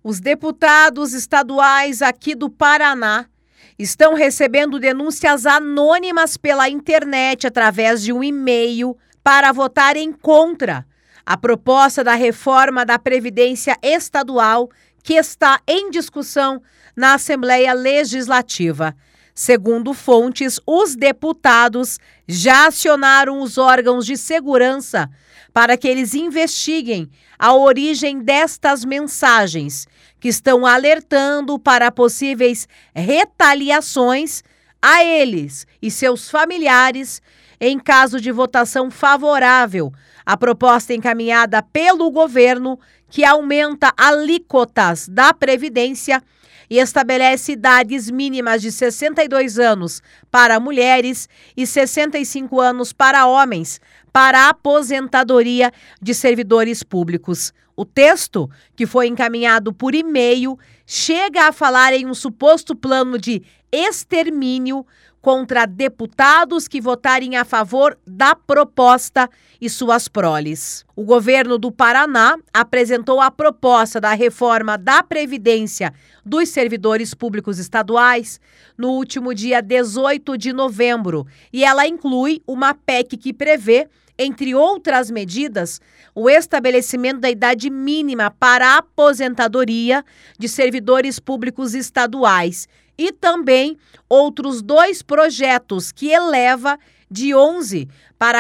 Os deputados estaduais aqui do Paraná estão recebendo denúncias anônimas pela internet através de um e-mail para votarem contra a proposta da reforma da Previdência Estadual que está em discussão na Assembleia Legislativa. Segundo fontes, os deputados já acionaram os órgãos de segurança para que eles investiguem a origem destas mensagens, que estão alertando para possíveis retaliações a eles e seus familiares em caso de votação favorável à proposta encaminhada pelo governo que aumenta alíquotas da Previdência e estabelece idades mínimas de 62 anos para mulheres e 65 anos para homens para a aposentadoria de servidores públicos. O texto, que foi encaminhado por e-mail, chega a falar em um suposto plano de extermínio contra deputados que votarem a favor da proposta e suas proles. O governo do Paraná apresentou a proposta da reforma da Previdência dos servidores públicos estaduais no último dia 18 de novembro e ela inclui uma PEC que prevê, entre outras medidas, o estabelecimento da idade mínima para a aposentadoria de servidores públicos estaduais e também outros 2 projetos que eleva de 11% para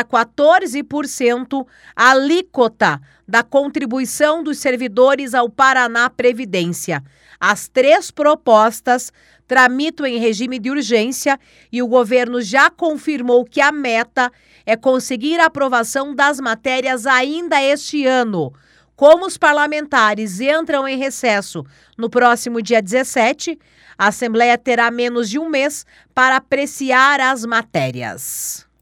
14% a alíquota da contribuição dos servidores ao Paraná Previdência. As 3 propostas tramitam em regime de urgência e o governo já confirmou que a meta é conseguir a aprovação das matérias ainda este ano. Como os parlamentares entram em recesso no próximo dia 17, a Assembleia terá menos de um mês para apreciar as matérias.